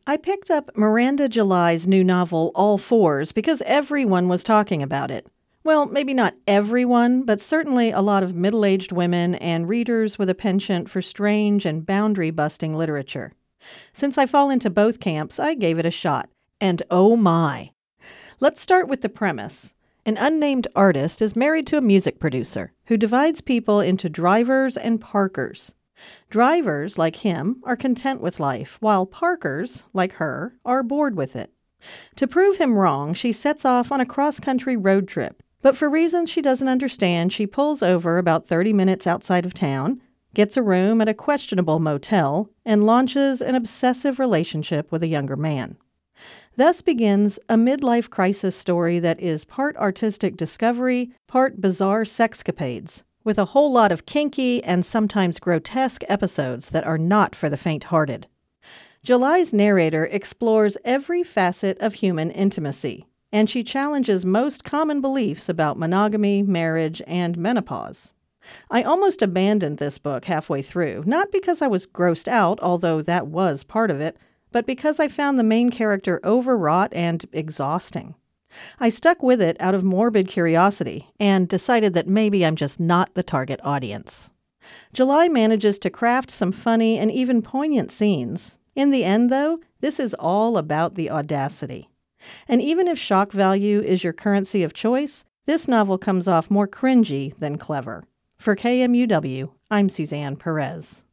I picked up Miranda July's new novel, All Fours, because everyone was talking about it. Well, maybe not everyone, but certainly a lot of middle aged women and readers with a penchant for strange and boundary busting literature. Since I fall into both camps, I gave it a shot. And oh my! Let's start with the premise. An unnamed artist is married to a music producer who divides people into drivers and parkers. Drivers, like him, are content with life, while parkers, like her, are bored with it. To prove him wrong, she sets off on a cross-country road trip. But for reasons she doesn't understand, she pulls over about 30 minutes outside of town, gets a room at a questionable motel, and launches an obsessive relationship with a younger man. Thus begins a midlife crisis story that is part artistic discovery, part bizarre sexcapades, with a whole lot of kinky and sometimes grotesque episodes that are not for the faint-hearted. July's narrator explores every facet of human intimacy, and she challenges most common beliefs about monogamy, marriage, and menopause. I almost abandoned this book halfway through, not because I was grossed out, although that was part of it, but because I found the main character overwrought and exhausting. I stuck with it out of morbid curiosity and decided that maybe I'm just not the target audience. July manages to craft some funny and even poignant scenes. In the end, though, this is all about the audacity. And even if shock value is your currency of choice, this novel comes off more cringy than clever. For KMUW, I'm Suzanne Perez.